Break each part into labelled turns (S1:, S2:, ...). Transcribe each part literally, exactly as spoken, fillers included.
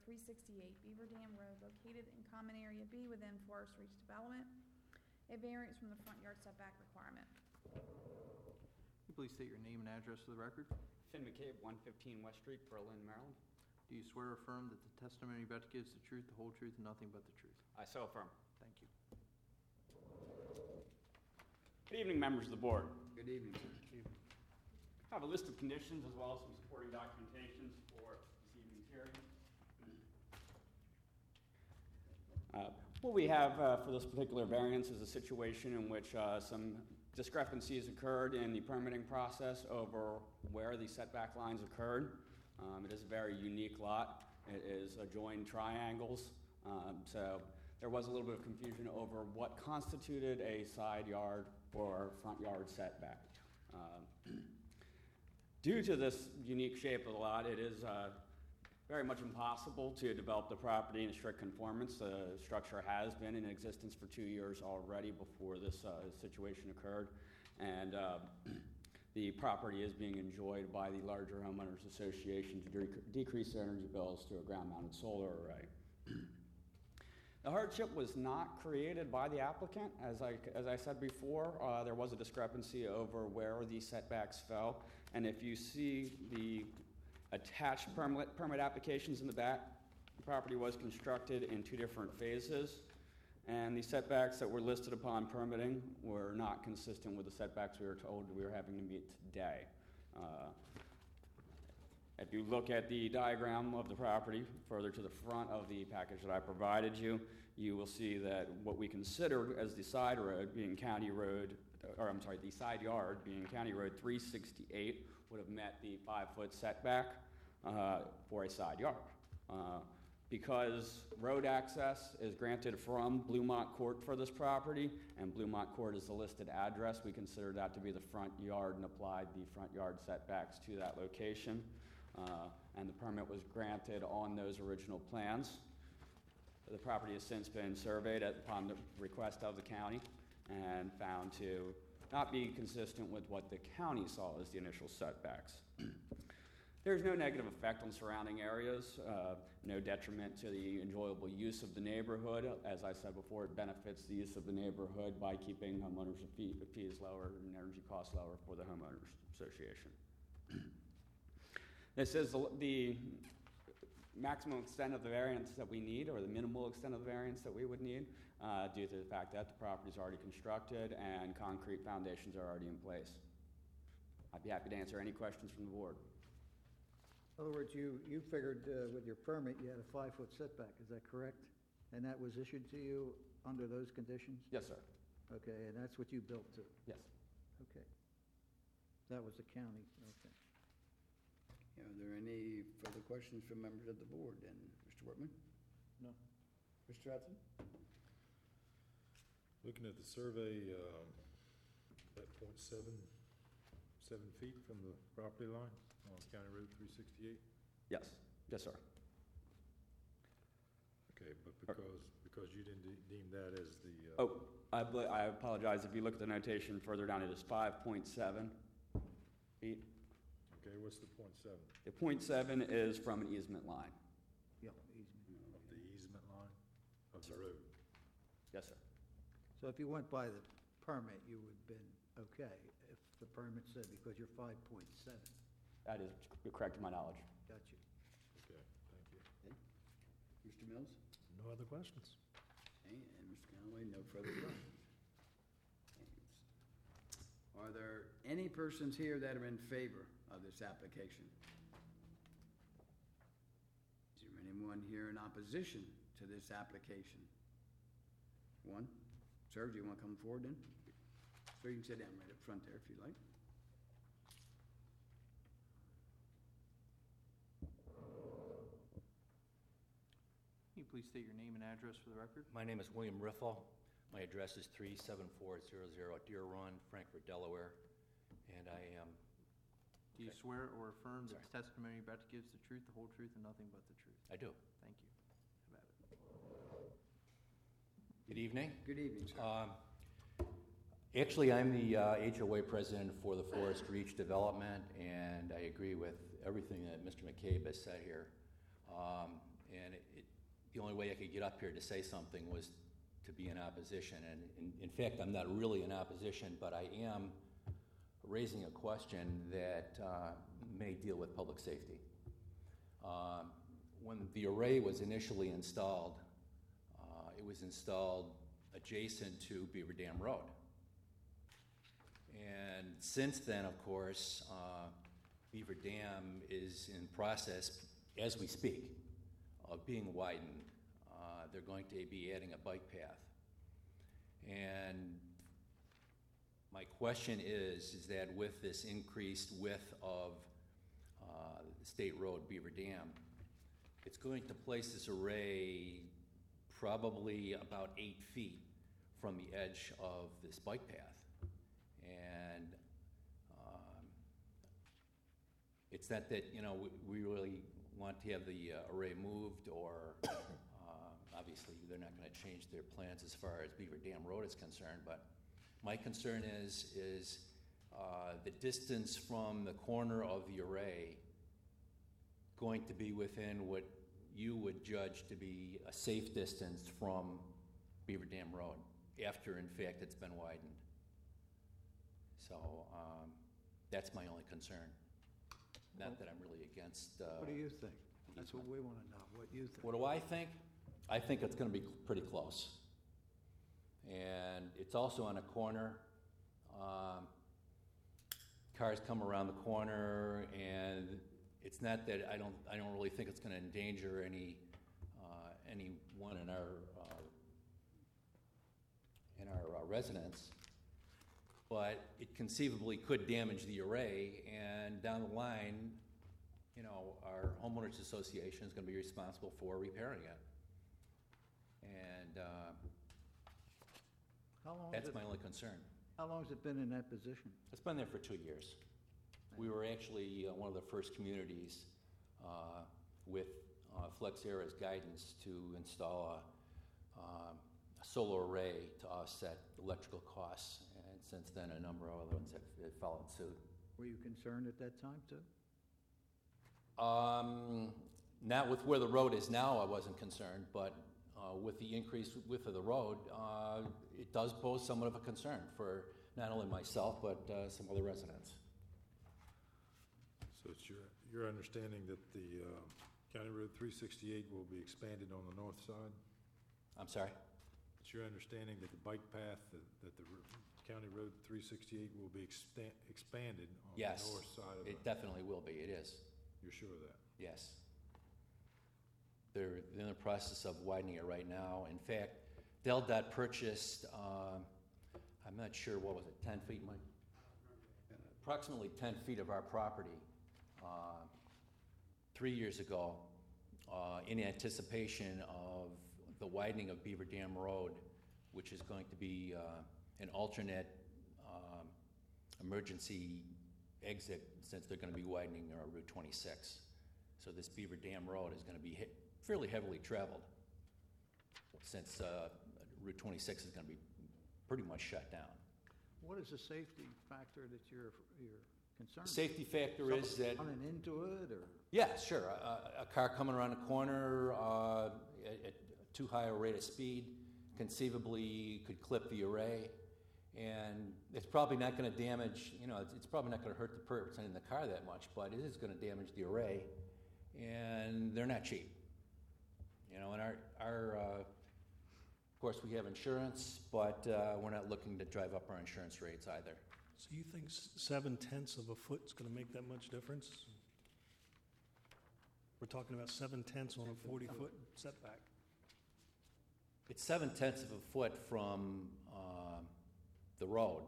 S1: three sixty-eight Beaver Dam Road, located in Common Area B within Forest Reach Development, a variance from the front yard setback requirement.
S2: Can you please state your name and address for the record?
S3: Finn McCabe, one fifteen West Street, Berlin, Maryland.
S2: Do you swear or affirm that the testimony you're about to give is the truth, the whole truth, and nothing but the truth?
S3: I so affirm.
S2: Thank you.
S3: Good evening, members of the board.
S4: Good evening, sir.
S3: I have a list of conditions as well as some supporting documentations for this evening's hearing. Uh, what we have uh, for this particular variance is a situation in which uh, some discrepancies occurred in the permitting process over where the setback lines occurred. Um, it is a very unique lot. It is adjoined triangles, um, so there was a little bit of confusion over what constituted a side yard or front yard setback. Um, due to this unique shape of the lot, it is uh, very much impossible to develop the property in strict conformance. The structure has been in existence for two years already before this uh, situation occurred, and uh, the property is being enjoyed by the larger homeowners association to dec- decrease their energy bills through a ground-mounted solar array. The hardship was not created by the applicant. As I, as I said before, uh, there was a discrepancy over where the setbacks fell, and if you see the attached permit, permit applications in the back, the property was constructed in two different phases, and the setbacks that were listed upon permitting were not consistent with the setbacks we were told we were having to meet today. Uh, if you look at the diagram of the property further to the front of the package that I provided you, you will see that what we considered as the side road being County Road, or I'm sorry, the side yard being County Road three sixty-eight would have met the five-foot setback uh, for a side yard. Uh, Because road access is granted from Bluemont Court for this property, and Bluemont Court is the listed address, we consider that to be the front yard and applied the front yard setbacks to that location. Uh, and the permit was granted on those original plans. The property has since been surveyed at, upon the request of the county and found to not be consistent with what the county saw as the initial setbacks. There's no negative effect on surrounding areas, uh, no detriment to the enjoyable use of the neighborhood. As I said before, it benefits the use of the neighborhood by keeping homeowners' fee, fees lower and energy costs lower for the homeowners association. This is the, the maximum extent of the variance that we need, or the minimal extent of the variance that we would need, uh, due to the fact that the property is already constructed and concrete foundations are already in place. I'd be happy to answer any questions from the board.
S5: In other words, you, you figured uh, with your permit you had a five-foot setback, is that correct? And that was issued to you under those conditions?
S3: Yes, sir.
S5: Okay, and that's what you built to?
S3: Yes.
S5: Okay. That was the county, okay.
S4: Are there any further questions from members of the board? And Mister Wortman?
S2: No.
S4: Mister Hudson?
S6: Looking at the survey, um, at point seven, seven feet from the property line on County Road three sixty-eight.
S3: Yes. Yes, sir.
S6: Okay, but because because you didn't de- deem that as the uh,
S3: Oh, I, bl- I apologize. If you look at the notation further down, it is five point seven feet.
S6: okay, what's the point seven
S3: The point seven is from an easement line.
S5: Yeah, easement.
S6: of the easement line of the road?
S3: Yes, sir.
S5: So if you went by the permit, you would have been okay if the permit said, because you're five point seven.
S3: That is correct to my knowledge.
S5: Got you.
S6: Okay, thank you.
S4: Okay. Mister Mills?
S6: No other questions.
S4: Okay, and Mister Conway, no further questions. Okay. Are there any persons here that are in favor of this application? Is there anyone here in opposition to this application? One? Sir, do you want to come forward then? Sir, you can sit down right up front there if you like.
S2: Can you please state your name and address for the record?
S7: My name is William Riffle. My address is three seven four zero zero Deer Run, Frankfort, Delaware. And I am...
S2: Do you
S7: Okay.
S2: swear or affirm that
S7: Sorry.
S2: the testimony you're about to give is the truth, the whole truth, and nothing but the truth?
S7: I do.
S2: Thank you. Have at it.
S7: Good evening.
S4: Good evening, sir.
S7: Um, Actually, I'm the uh, H O A president for the Forest Reach Development, and I agree with everything that Mister McCabe has said here. Um, and the only way I could get up here to say something was to be in opposition. And in, in fact, I'm not really in opposition, but I am raising a question that uh, may deal with public safety. Um, when the array was initially installed, uh, it was installed adjacent to Beaver Dam Road. And since then, of course, uh, Beaver Dam is in process, as we speak, of being widened. Uh, they're going to be adding a bike path. And my question is, is that with this increased width of uh, the state road, Beaver Dam, it's going to place this array probably about eight feet from the edge of this bike path. And um, it's not that, you know, we, we really want to have the uh, array moved, or uh, obviously they're not going to change their plans as far as Beaver Dam Road is concerned, but my concern is, is uh, the distance from the corner of the array going to be within what you would judge to be a safe distance from Beaver Dam Road, after, in fact, it's been widened. So um, that's my only concern. Not that I'm really against. Uh,
S5: What do you think? That's what we want to know, what you think.
S7: What do I think? I think it's going to be pretty close. And it's also on a corner. Um, cars come around the corner, and it's not that I don't. I don't really think it's going to endanger any uh, anyone in our uh, in our uh, residence. But it conceivably could damage the array, and down the line, you know, our homeowners association is going to be responsible for repairing it. And uh,
S5: How long has
S7: that's
S5: it,
S7: my only concern.
S5: how long has it been in that position?
S7: It's been there for two years. We were actually uh, one of the first communities uh, with uh, FlexEra's guidance to install a, um, a solar array to offset electrical costs. And since then, a number of other ones have, have followed suit.
S5: Were you concerned at that time, too?
S7: Um, not with where the road is now, I wasn't concerned, but uh, with the increased width of the road, uh, it does pose somewhat of a concern for not only myself, but uh, some other residents.
S6: So it's your, your understanding that the uh, County Road three sixty-eight will be expanded on the north side?
S7: I'm sorry?
S6: It's your understanding that the bike path, that, that the ro- County Road three sixty-eight will be extan- expanded on
S7: Yes,
S6: the north side of
S7: it
S6: the...
S7: definitely will be, it is,
S6: You're sure of that?
S7: yes. They're in the process of widening it right now. In fact, DelDOT purchased, uh, I'm not sure, what was it, ten feet, Mike? Approximately ten feet of our property uh, three years ago uh, in anticipation of the widening of Beaver Dam Road, which is going to be uh, an alternate um, emergency exit, since they're going to be widening uh, Route twenty-six. So this Beaver Dam Road is going to be hit fairly heavily traveled, since uh, Route twenty-six is going to be pretty much shut down.
S5: What is the safety factor that you're, you're concerned?
S7: The safety factor is that,
S5: Running into it, or?
S7: yeah, sure, a, a car coming around a corner uh, at, at too high a rate of speed conceivably could clip the array, and it's probably not going to damage, you know, it's, it's probably not going to hurt the person in the car that much, but it is going to damage the array, and they're not cheap. You know, and our, our uh, of course, we have insurance, but uh, we're not looking to drive up our insurance rates either.
S8: So you think s- seven tenths of a foot is going to make that much difference? We're talking about seven tenths on a forty-foot setback.
S7: It's seven tenths of a foot from um, the road,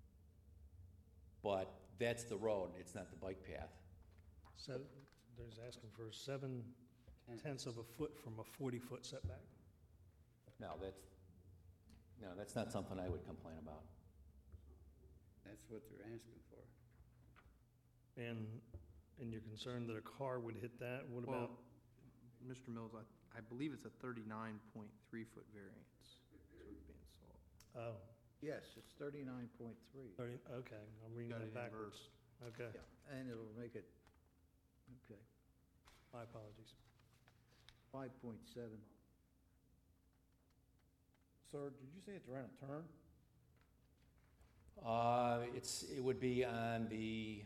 S7: but that's the road, it's not the bike path.
S8: So there's asking for seven tenths of a foot from a forty-foot setback.
S7: No, that's, no, that's not something I would complain about.
S4: That's what they're asking for.
S8: And, and you're concerned that a car would hit that? What
S2: Well,
S8: about,
S2: Mister Mills, I, I believe it's a thirty-nine point three foot variance. That's what's being sold.
S8: oh,
S5: Yes, it's thirty-nine point three.
S8: thirty, okay, I'm reading
S2: Got
S8: that
S2: it
S8: backwards. Okay,
S5: Yeah, and it'll make it, okay,
S8: my apologies.
S5: five point seven
S9: sir, did you say it's around a turn?
S7: Uh, it's, it would be on the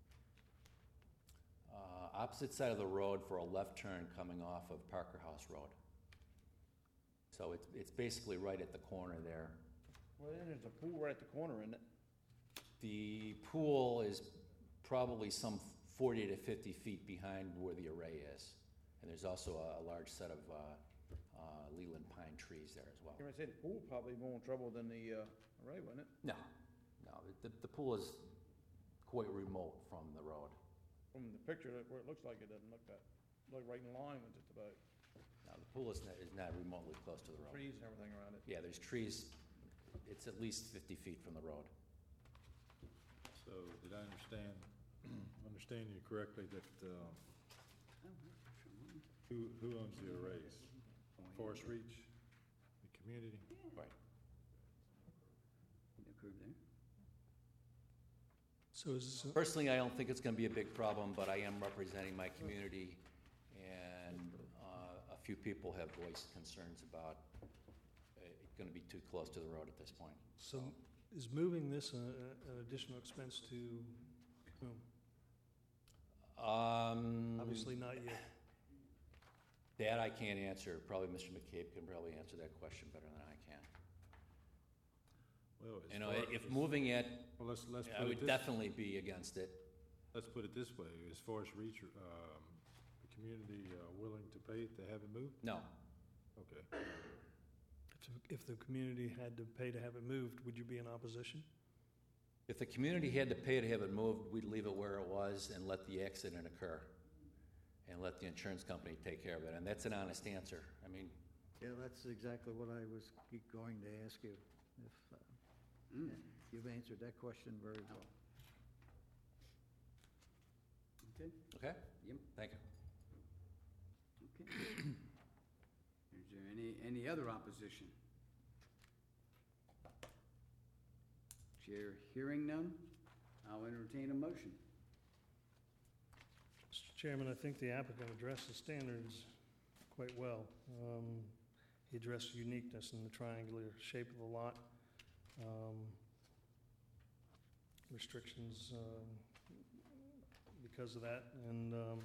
S7: uh, opposite side of the road for a left turn coming off of Parker House Road. So it's, it's basically right at the corner there.
S9: Well, then there's a pool right at the corner, isn't it?
S7: The pool is probably some forty to fifty feet behind where the array is. And there's also a, a large set of uh, uh, Leland pine trees there as well.
S9: You're gonna say the pool probably more trouble than the uh, array, wasn't it?
S7: No, no, the, the pool is quite remote from the road.
S9: From the picture, that- where it looks like it doesn't look that, look right in line with just about
S7: No, the pool is not, is not remotely close to the road.
S9: trees and everything around it.
S7: Yeah, there's trees, it's at least fifty feet from the road.
S6: So did I understand, understand you correctly that, uh, who, who owns the arrays? Forest Reach, the community?
S7: Right.
S4: Approved there.
S8: So is, this-
S7: Personally, I don't think it's gonna be a big problem, but I am representing my community, and uh, a few people have voiced concerns about uh, it gonna be too close to the road at this point.
S8: so is moving this a- a- an additional expense to whom?
S7: Um,
S8: Obviously not you.
S7: That I can't answer. Probably Mister McCabe can probably answer that question better than I can.
S6: Well, as
S7: You know,
S6: far
S7: if
S6: as-
S7: moving it,
S6: Well, let's, let's
S7: I
S6: put it
S7: would
S6: this,
S7: definitely be against it.
S6: let's put it this way. Is Forest Reach, um, the community uh, willing to pay to have it moved?
S7: No.
S6: Okay.
S8: If, if the community had to pay to have it moved, would you be in opposition?
S7: If the community had to pay to have it moved, we'd leave it where it was and let the accident occur, and let the insurance company take care of it. And that's an honest answer. I mean,
S5: Yeah, that's exactly what I was g- going to ask you. If, uh,
S4: Mm.
S5: You've answered that question very well.
S4: Okay,
S7: okay?
S4: Yep.
S7: Thank you.
S4: okay. Is there any, any other opposition? Chair hearing none, I'll entertain a motion.
S8: Mister Chairman, I think the applicant addressed the standards quite well. Um, He addressed uniqueness in the triangular shape of the lot, um, restrictions um, because of that, and, um,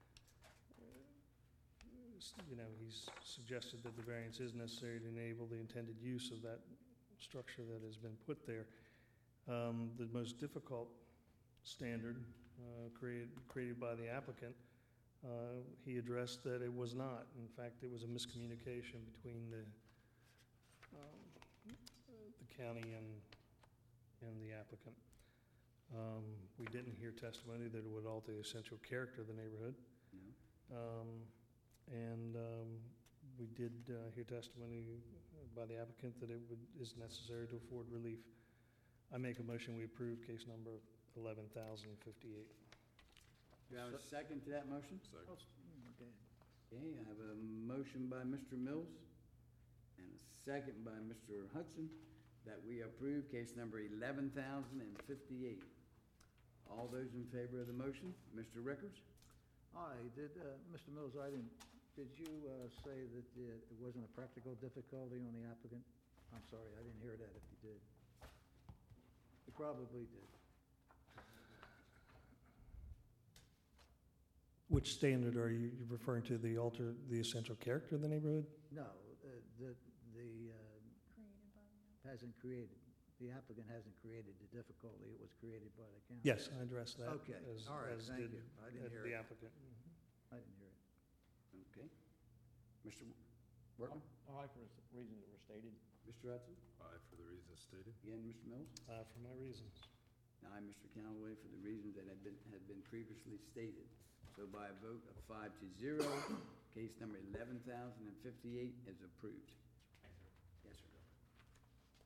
S8: s- you know, he's suggested that the variance is necessary to enable the intended use of that structure that has been put there. Um, The most difficult standard uh, created, created by the applicant, uh, he addressed that it was not. In fact, it was a miscommunication between the, um, the county and, and the applicant. Um, We didn't hear testimony that it would alter the essential character of the neighborhood.
S4: No?
S8: Um, And um, we did uh, hear testimony by the applicant that it would, is necessary to afford relief. I make a motion, we approve case number eleven thousand fifty-eight.
S4: Do I have a second to that motion?
S6: Second.
S5: Okay.
S4: Okay, I have a motion by Mister Mills and a second by Mister Hudson that we approve case number eleven thousand fifty-eight. All those in favor of the motion, Mister Rickers?
S5: Aye, did, uh, Mister Mills, I didn't, did you uh, say that uh, it wasn't a practical difficulty on the applicant? I'm sorry, I didn't hear that if you did. You probably did.
S8: Which standard are you you referring to, the alter, the essential character of the neighborhood?
S5: No, uh, the, the, uh,
S1: Created by the
S5: hasn't created, the applicant hasn't created the difficulty, it was created by the county.
S8: Yes, I addressed that.
S5: Okay,
S8: as-
S5: all right,
S8: as
S5: thank
S8: did,
S5: you. I didn't
S8: uh,
S5: hear
S8: the
S5: it.
S8: applicant.
S5: I didn't hear it.
S4: Okay. Mister Workman?
S9: Aye, for the reasons that were stated.
S4: Mister Hudson?
S6: Aye, for the reasons stated.
S4: Again, Mister Mills?
S8: Uh, For my reasons.
S4: Aye, Mister Callaway, for the reasons that had been, had been previously stated. So by a vote of five to zero, case number eleven thousand fifty-eight is approved.